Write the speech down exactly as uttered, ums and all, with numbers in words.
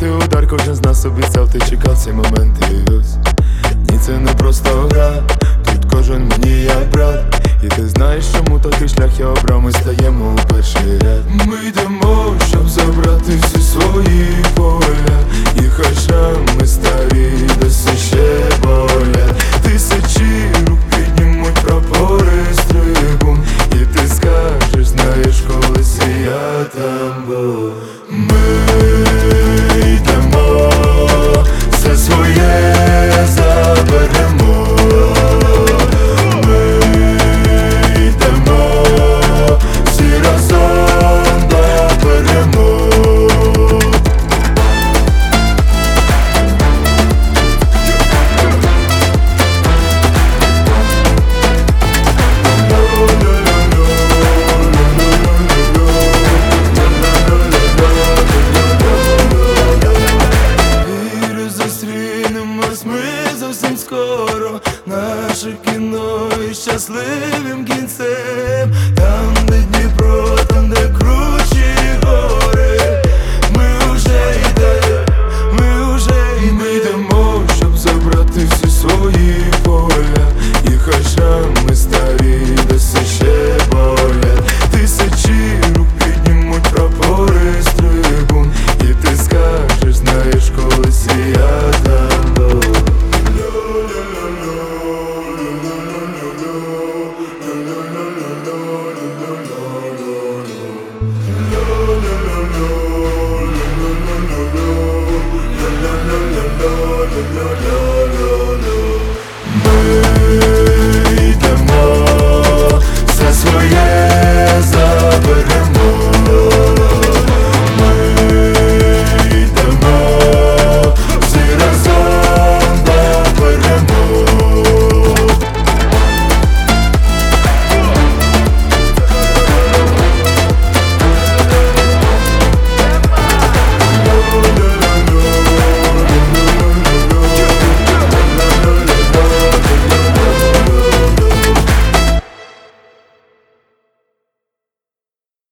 дати удар, кожен з нас обіцяв, ти чекав цей момент і ось. Ні, це не просто гра, тут кожен мені як брат. І ти знаєш, чому такий шлях я обрав, ми стаємо у перший ряд. Ми йдемо, щоб забрати всі свої поля, і хай шрами старі досі ще